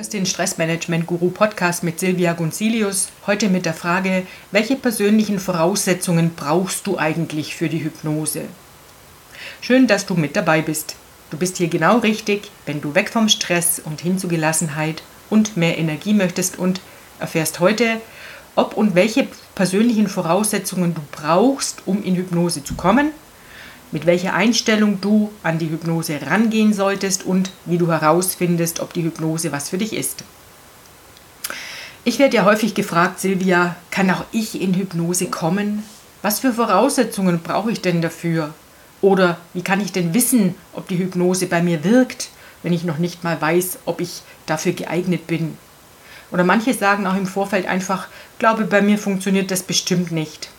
hörst den Stressmanagement-Guru-Podcast mit Silvia Gunzilius. Heute mit der Frage, welche persönlichen Voraussetzungen brauchst du eigentlich für die Hypnose? Schön, dass du mit dabei bist. Du bist hier genau richtig, wenn du weg vom Stress und hin zu Gelassenheit und mehr Energie möchtest und erfährst heute, ob und welche persönlichen Voraussetzungen du brauchst, um in Hypnose zu kommen, mit welcher Einstellung du an die Hypnose rangehen solltest und wie du herausfindest, ob die Hypnose was für dich ist. Ich werde ja häufig gefragt, Silvia, kann auch ich in Hypnose kommen? Was für Voraussetzungen brauche ich denn dafür? Oder wie kann ich denn wissen, ob die Hypnose bei mir wirkt, wenn ich noch nicht mal weiß, ob ich dafür geeignet bin? Oder manche sagen auch im Vorfeld einfach, glaube, bei mir funktioniert das bestimmt nicht.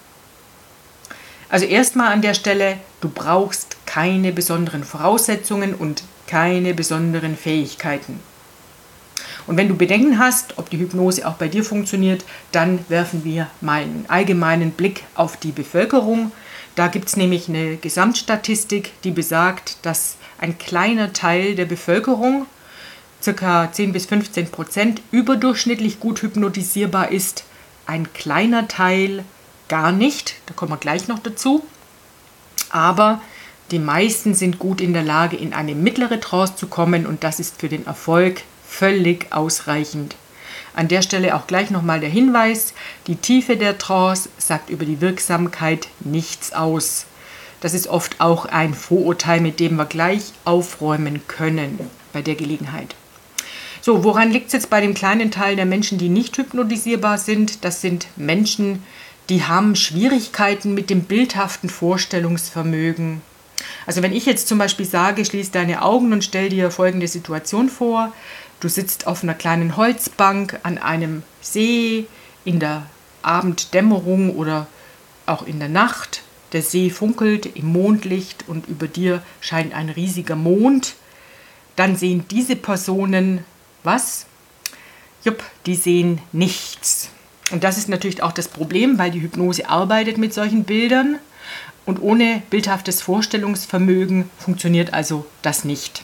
Also erstmal an der Stelle, du brauchst keine besonderen Voraussetzungen und keine besonderen Fähigkeiten. Und wenn du Bedenken hast, ob die Hypnose auch bei dir funktioniert, dann werfen wir mal einen allgemeinen Blick auf die Bevölkerung. Da gibt es nämlich eine Gesamtstatistik, die besagt, dass ein kleiner Teil der Bevölkerung, ca. 10-15%, überdurchschnittlich gut hypnotisierbar ist. Ein kleiner Teil gar nicht, da kommen wir gleich noch dazu. Aber die meisten sind gut in der Lage, in eine mittlere Trance zu kommen und das ist für den Erfolg völlig ausreichend. An der Stelle auch gleich nochmal der Hinweis, die Tiefe der Trance sagt über die Wirksamkeit nichts aus. Das ist oft auch ein Vorurteil, mit dem wir gleich aufräumen können bei der Gelegenheit. So, woran liegt es jetzt bei dem kleinen Teil der Menschen, die nicht hypnotisierbar sind? Das sind Menschen, die haben Schwierigkeiten mit dem bildhaften Vorstellungsvermögen. Also wenn ich jetzt zum Beispiel sage, schließ deine Augen und stell dir folgende Situation vor. Du sitzt auf einer kleinen Holzbank an einem See in der Abenddämmerung oder auch in der Nacht. Der See funkelt im Mondlicht und über dir scheint ein riesiger Mond. Dann sehen diese Personen was? Jupp, die sehen nichts. Und das ist natürlich auch das Problem, weil die Hypnose arbeitet mit solchen Bildern und ohne bildhaftes Vorstellungsvermögen funktioniert also das nicht.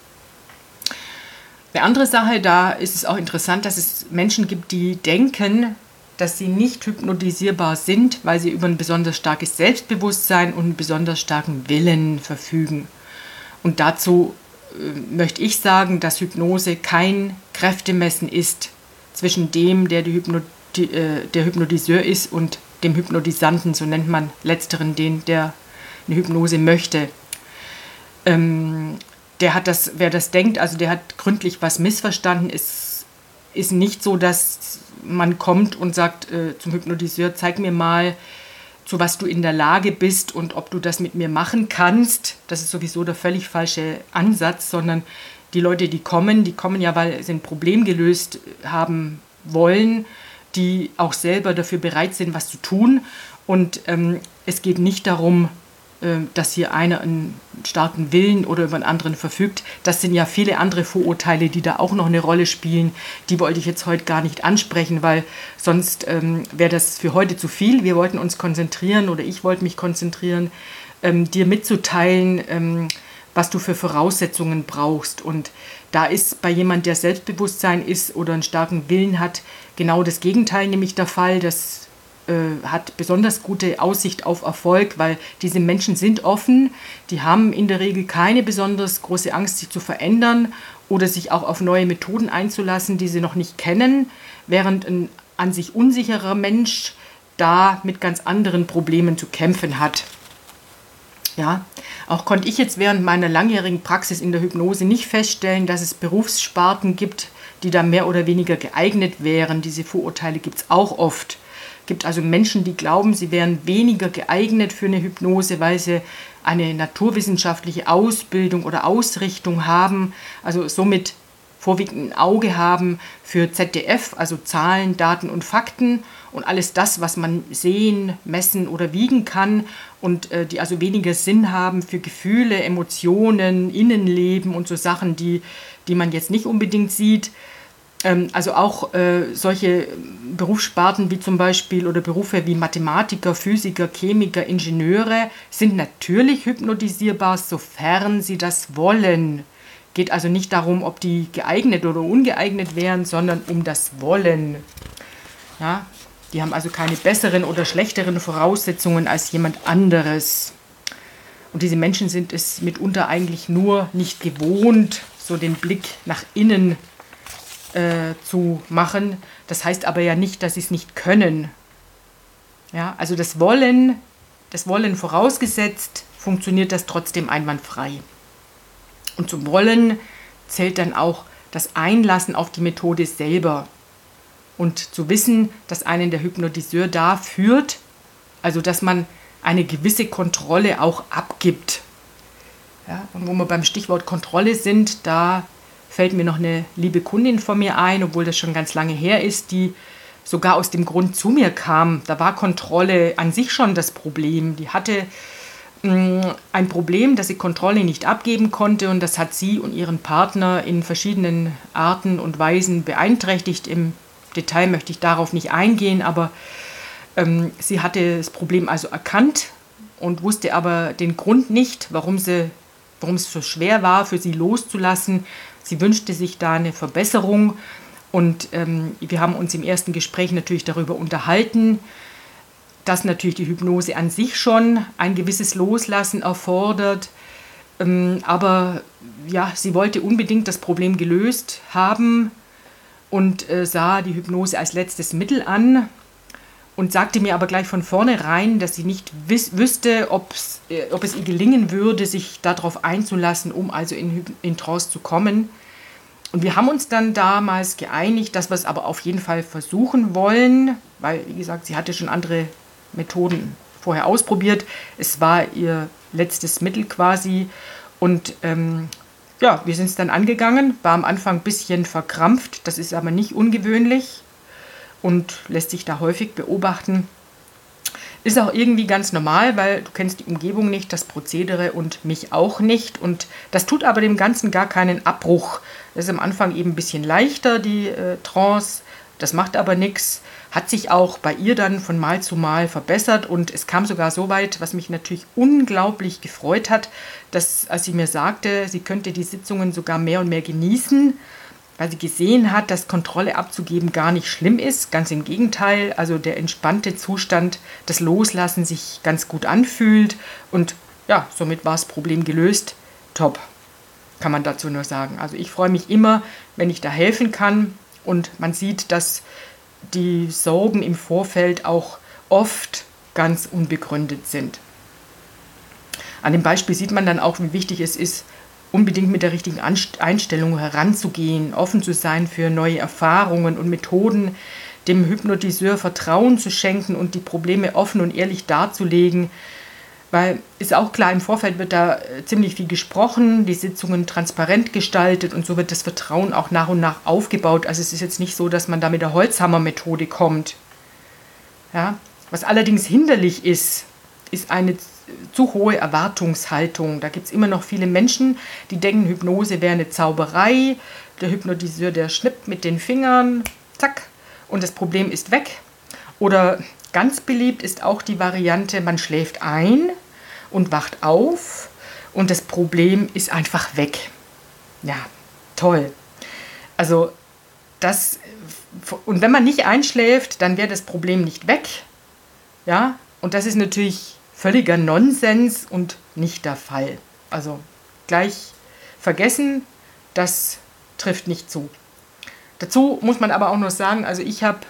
Eine andere Sache, da ist es auch interessant, dass es Menschen gibt, die denken, dass sie nicht hypnotisierbar sind, weil sie über ein besonders starkes Selbstbewusstsein und einen besonders starken Willen verfügen. Und dazu möchte ich sagen, dass Hypnose kein Kräftemessen ist zwischen dem, der Hypnotiseur ist und dem Hypnotisanten, so nennt man letzteren den, der eine Hypnose möchte. Wer das denkt, also der hat gründlich was missverstanden. Es ist nicht so, dass man kommt und sagt zum Hypnotiseur, zeig mir mal, zu was du in der Lage bist und ob du das mit mir machen kannst. Das ist sowieso der völlig falsche Ansatz, sondern die Leute, die kommen ja, weil sie ein Problem gelöst haben wollen, die auch selber dafür bereit sind, was zu tun. Und es geht nicht darum, dass hier einer einen starken Willen oder über einen anderen verfügt. Das sind ja viele andere Vorurteile, die da auch noch eine Rolle spielen. Die wollte ich jetzt heute gar nicht ansprechen, weil sonst wäre das für heute zu viel. Wir wollten uns konzentrieren oder ich wollte mich konzentrieren, dir mitzuteilen, was du für Voraussetzungen brauchst. Und da ist bei jemand, der Selbstbewusstsein ist oder einen starken Willen hat, genau das Gegenteil nämlich der Fall. Das hat besonders gute Aussicht auf Erfolg, weil diese Menschen sind offen, die haben in der Regel keine besonders große Angst, sich zu verändern oder sich auch auf neue Methoden einzulassen, die sie noch nicht kennen, während ein an sich unsicherer Mensch da mit ganz anderen Problemen zu kämpfen hat. Ja, auch konnte ich jetzt während meiner langjährigen Praxis in der Hypnose nicht feststellen, dass es Berufssparten gibt, die da mehr oder weniger geeignet wären. Diese Vorurteile gibt es auch oft. Es gibt also Menschen, die glauben, sie wären weniger geeignet für eine Hypnose, weil sie eine naturwissenschaftliche Ausbildung oder Ausrichtung haben, also somit vorwiegend ein Auge haben für ZDF, also Zahlen, Daten und Fakten und alles das, was man sehen, messen oder wiegen kann und die also weniger Sinn haben für Gefühle, Emotionen, Innenleben und so Sachen, die man jetzt nicht unbedingt sieht. Also auch solche Berufssparten wie zum Beispiel oder Berufe wie Mathematiker, Physiker, Chemiker, Ingenieure sind natürlich hypnotisierbar, sofern sie das wollen. Geht also nicht darum, ob die geeignet oder ungeeignet wären, sondern um das Wollen. Ja, die haben also keine besseren oder schlechteren Voraussetzungen als jemand anderes. Und diese Menschen sind es mitunter eigentlich nur nicht gewohnt, so den Blick nach innen zu machen. Das heißt aber ja nicht, dass sie es nicht können. Ja, also das Wollen vorausgesetzt, funktioniert das trotzdem einwandfrei. Und zum Wollen zählt dann auch das Einlassen auf die Methode selber. Und zu wissen, dass einen der Hypnotiseur da führt, also dass man eine gewisse Kontrolle auch abgibt. Ja, und wo wir beim Stichwort Kontrolle sind, da fällt mir noch eine liebe Kundin von mir ein, obwohl das schon ganz lange her ist, die sogar aus dem Grund zu mir kam. Da war Kontrolle an sich schon das Problem. Die hatte ein Problem, dass sie Kontrolle nicht abgeben konnte, und das hat sie und ihren Partner in verschiedenen Arten und Weisen beeinträchtigt. Im Detail möchte ich darauf nicht eingehen, aber sie hatte das Problem also erkannt und wusste aber den Grund nicht, warum es so schwer war, für sie loszulassen. Sie wünschte sich da eine Verbesserung, und wir haben uns im ersten Gespräch natürlich darüber unterhalten, dass natürlich die Hypnose an sich schon ein gewisses Loslassen erfordert, aber ja, sie wollte unbedingt das Problem gelöst haben und sah die Hypnose als letztes Mittel an und sagte mir aber gleich von vornherein, dass sie nicht wüsste, ob es ihr gelingen würde, sich darauf einzulassen, um also in Trance zu kommen. Und wir haben uns dann damals geeinigt, dass wir es aber auf jeden Fall versuchen wollen, weil, wie gesagt, sie hatte schon andere Methoden vorher ausprobiert. Es war ihr letztes Mittel quasi. Und ja, wir sind es dann angegangen. War am Anfang ein bisschen verkrampft. Das ist aber nicht ungewöhnlich und lässt sich da häufig beobachten. Ist auch irgendwie ganz normal, weil du kennst die Umgebung nicht, das Prozedere und mich auch nicht. Und das tut aber dem Ganzen gar keinen Abbruch. Das ist am Anfang eben ein bisschen leichter, die Trance. Das macht aber nichts. Hat sich auch bei ihr dann von Mal zu Mal verbessert. Und es kam sogar so weit, was mich natürlich unglaublich gefreut hat, dass, als sie mir sagte, sie könnte die Sitzungen sogar mehr und mehr genießen, weil sie gesehen hat, dass Kontrolle abzugeben gar nicht schlimm ist. Ganz im Gegenteil, also der entspannte Zustand, das Loslassen sich ganz gut anfühlt. Und ja, somit war das Problem gelöst. Top, kann man dazu nur sagen. Also ich freue mich immer, wenn ich da helfen kann. Und man sieht, dass die Sorgen im Vorfeld auch oft ganz unbegründet sind. An dem Beispiel sieht man dann auch, wie wichtig es ist, unbedingt mit der richtigen Einstellung heranzugehen, offen zu sein für neue Erfahrungen und Methoden, dem Hypnotiseur Vertrauen zu schenken und die Probleme offen und ehrlich darzulegen. Weil ist auch klar, im Vorfeld wird da ziemlich viel gesprochen, die Sitzungen transparent gestaltet und so wird das Vertrauen auch nach und nach aufgebaut. Also es ist jetzt nicht so, dass man da mit der Holzhammer-Methode kommt. Ja? Was allerdings hinderlich ist eine zu hohe Erwartungshaltung. Da gibt es immer noch viele Menschen, die denken, Hypnose wäre eine Zauberei. Der Hypnotiseur, der schnippt mit den Fingern, zack, und das Problem ist weg. Oder ganz beliebt ist auch die Variante, man schläft ein und wacht auf und das Problem ist einfach weg. Ja, toll. Also und wenn man nicht einschläft, dann wäre das Problem nicht weg. Ja, und das ist natürlich völliger Nonsens und nicht der Fall. Also gleich vergessen, das trifft nicht zu. Dazu muss man aber auch noch sagen, also ich habe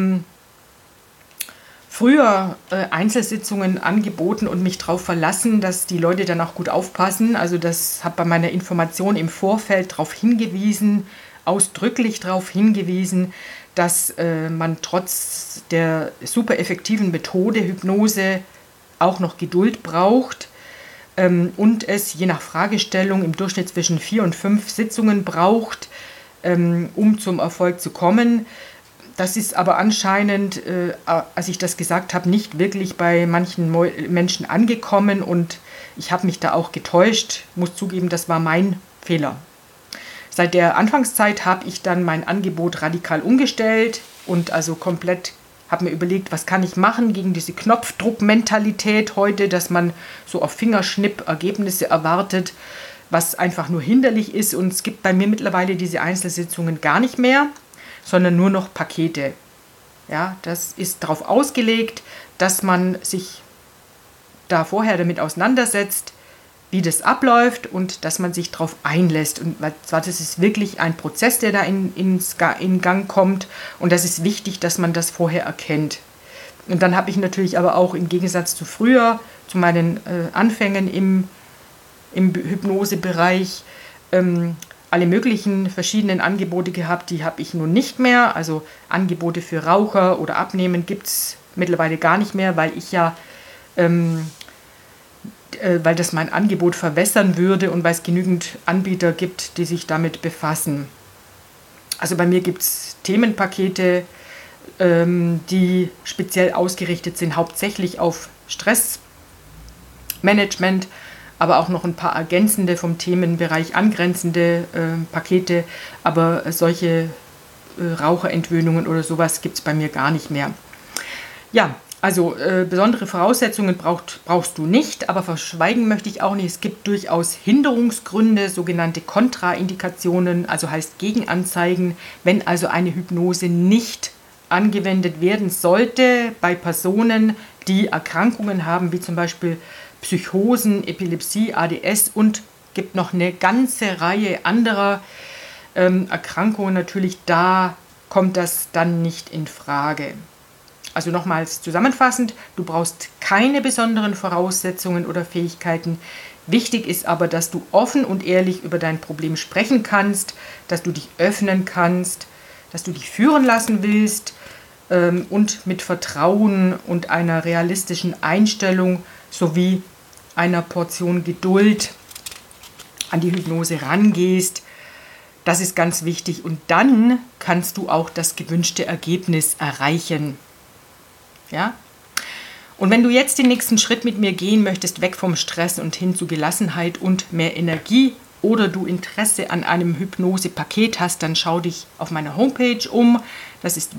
früher Einzelsitzungen angeboten und mich darauf verlassen, dass die Leute dann auch gut aufpassen. Also das habe bei meiner Information im Vorfeld darauf hingewiesen, ausdrücklich darauf hingewiesen, dass man trotz der super effektiven Methode Hypnose auch noch Geduld braucht und es je nach Fragestellung im Durchschnitt zwischen 4 und 5 Sitzungen braucht, um zum Erfolg zu kommen. Das ist aber anscheinend, als ich das gesagt habe, nicht wirklich bei manchen Menschen angekommen und ich habe mich da auch getäuscht, muss zugeben, das war mein Fehler. Seit der Anfangszeit habe ich dann mein Angebot radikal umgestellt und also komplett habe mir überlegt, was kann ich machen gegen diese Knopfdruckmentalität heute, dass man so auf Fingerschnipp Ergebnisse erwartet, was einfach nur hinderlich ist. Und es gibt bei mir mittlerweile diese Einzelsitzungen gar nicht mehr, sondern nur noch Pakete. Ja, das ist darauf ausgelegt, dass man sich da vorher damit auseinandersetzt, wie das abläuft und dass man sich darauf einlässt. Und zwar, das ist wirklich ein Prozess, der da in Gang kommt, und das ist wichtig, dass man das vorher erkennt. Und dann habe ich natürlich aber auch im Gegensatz zu früher, zu meinen Anfängen im Hypnosebereich, alle möglichen verschiedenen Angebote gehabt, die habe ich nun nicht mehr. Also Angebote für Raucher oder Abnehmen gibt es mittlerweile gar nicht mehr, weil ich ja, weil das mein Angebot verwässern würde und weil es genügend Anbieter gibt, die sich damit befassen. Also bei mir gibt es Themenpakete, die speziell ausgerichtet sind, hauptsächlich auf Stressmanagement, aber auch noch ein paar ergänzende, vom Themenbereich angrenzende Pakete. Aber solche Raucherentwöhnungen oder sowas gibt es bei mir gar nicht mehr. Ja, also besondere Voraussetzungen brauchst du nicht, aber verschweigen möchte ich auch nicht. Es gibt durchaus Hinderungsgründe, sogenannte Kontraindikationen, also heißt Gegenanzeigen, wenn also eine Hypnose nicht angewendet werden sollte bei Personen, die Erkrankungen haben, wie zum Beispiel Psychosen, Epilepsie, ADS, und gibt noch eine ganze Reihe anderer Erkrankungen. Natürlich, da kommt das dann nicht in Frage. Also nochmals zusammenfassend, du brauchst keine besonderen Voraussetzungen oder Fähigkeiten. Wichtig ist aber, dass du offen und ehrlich über dein Problem sprechen kannst, dass du dich öffnen kannst, dass du dich führen lassen willst und mit Vertrauen und einer realistischen Einstellung sowie einer Portion Geduld an die Hypnose rangehst. Das ist ganz wichtig, und dann kannst du auch das gewünschte Ergebnis erreichen. Ja? Und wenn du jetzt den nächsten Schritt mit mir gehen möchtest, weg vom Stress und hin zu Gelassenheit und mehr Energie, oder du Interesse an einem Hypnose-Paket hast, dann schau dich auf meiner Homepage um. Das ist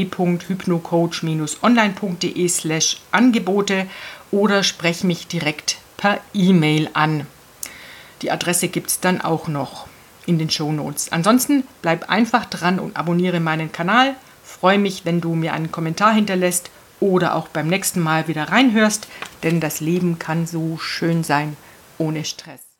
www.hypnocoach-online.de/Angebote, oder sprech mich direkt per E-Mail an. Die Adresse gibt es dann auch noch in den Shownotes. Ansonsten bleib einfach dran und abonniere meinen Kanal. Freue mich, wenn du mir einen Kommentar hinterlässt oder auch beim nächsten Mal wieder reinhörst, denn das Leben kann so schön sein ohne Stress.